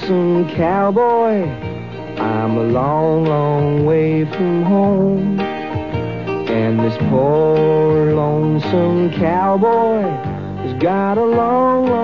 lonesome cowboy. I'm a long, long way from home. And this poor lonesome cowboy has got a long, long